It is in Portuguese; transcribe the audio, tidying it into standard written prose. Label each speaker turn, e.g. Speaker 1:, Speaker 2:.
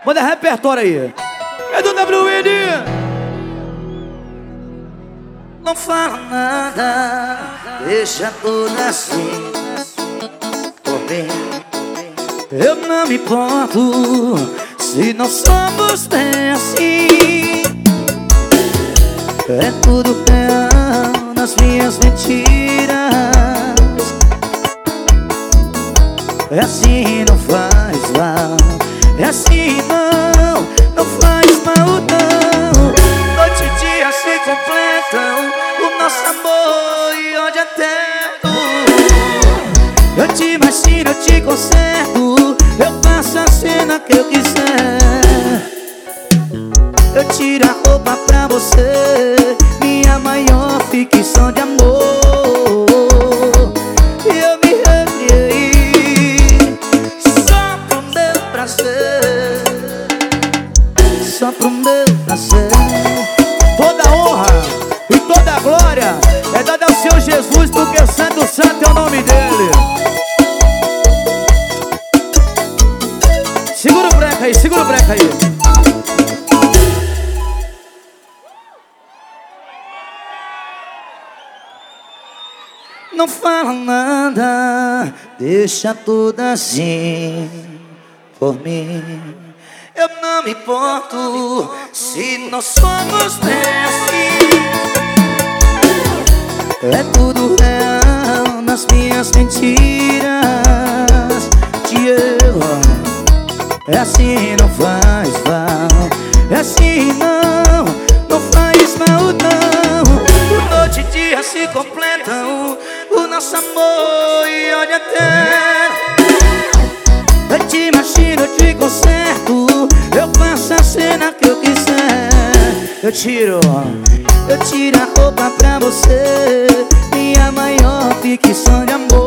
Speaker 1: Manda repertório aí. É do WD.
Speaker 2: Não fala nada, deixa tudo assim. Por mim, eu não me importo se não somos bem assim. É tudo real nas minhas mentiras. É assim, não faz mal. É assim, não faz mal não. Noite e dia se completam, o nosso amor e onde é eterno. Eu te imagino, eu te conserto, eu faço a cena que eu quiser. Eu tiro a roupa pra você, minha maior ficção de amor. E eu me recriei só pro meu prazer, só pro meu prazer.
Speaker 1: Toda honra e toda glória é dada ao Senhor Jesus, porque o Santo Santo é o nome dele. Segura o breca aí, segura o breca aí.
Speaker 2: Não fala nada, deixa tudo assim por mim. Eu não me importo se nós somos bem assim. É tudo real nas minhas mentiras. Te amo, é assim, não faz mal. É assim, não faz mal não. Noite e dia se completam, o nosso amor e onde até. Eu te imagino, eu te conserto, eu faço a cena que eu quiser. Eu tiro a roupa pra você, minha maior ficção de amor.